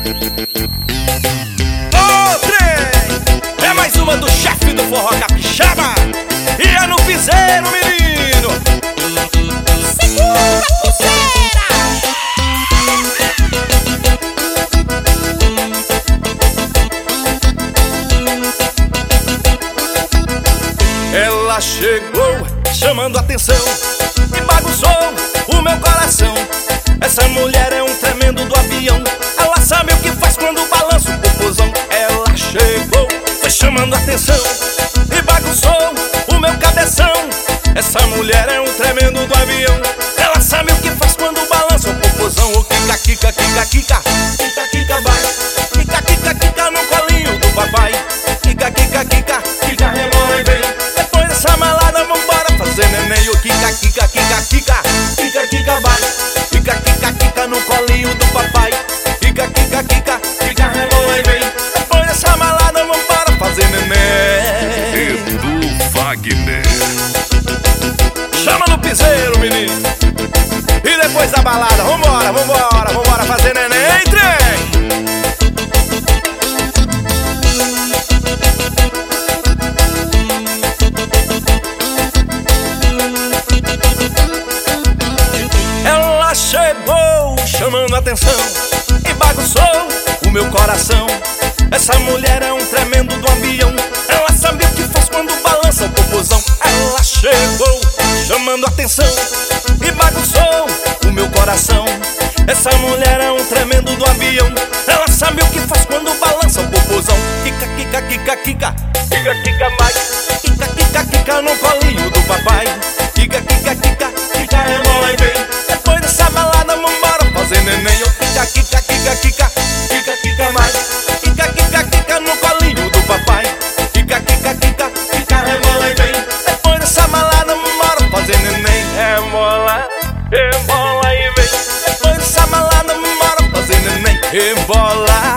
Ô, trem! É mais uma do chefe do forró capixaba. E é no piseiro, menino. Segura a pulseira. Ela chegou chamando atenção e bagunçou o meu coração. Essa mulher é um tremendo do avião. Ela sabe o que faz quando balança o popozão. Ela chegou, foi chamando atenção e bagunçou o meu cabeção. Essa mulher é um tremendo do avião. Ela sabe o que faz quando balança o popozão. O kika, kika, kika, kika, kika, kika, vai. Kika, kika, kika no colinho do papai. Kika, kika, kika, kika, rebola e vem. Depois dessa malada vambora fazer neném. O kika, kika, kika, kika, kika, kika, vai. Kika, kika, kika no colinho do papai. Kika, kika, kika, kika, rebola e vem. Depois dessa malada vambora fazer neném. Edu Wagner. Chama no piseiro, menino. E depois da balada, vambora, vambora, vambora fazer neném, trem. Ela chegou chamando atenção e bagunçou o meu coração. Essa mulher é um tremendo do avião. Ela sabe o que faz quando balança o popozão. Ela chegou chamando atenção e bagunçou o meu coração. Essa mulher é um tremendo do avião. Ela sabe o que faz quando balança o popozão. Kika, kika, kika, kika, kika, kika, mais. Kika, kika, kika no colinho do papai. Kika, kika, kika, kika, rebola e vem. Depois dessa balada vambora fazer neném. Kika, kika, kika, kika, kika, kika, mais. Kika, kika, kika no colinho do papai. Kika, kika, kika, kika, rebola e vem. Depois dessa balada vambora fazer neném. Rebola, rebola e vem. Depois dessa balada vambora fazer neném. Rebola.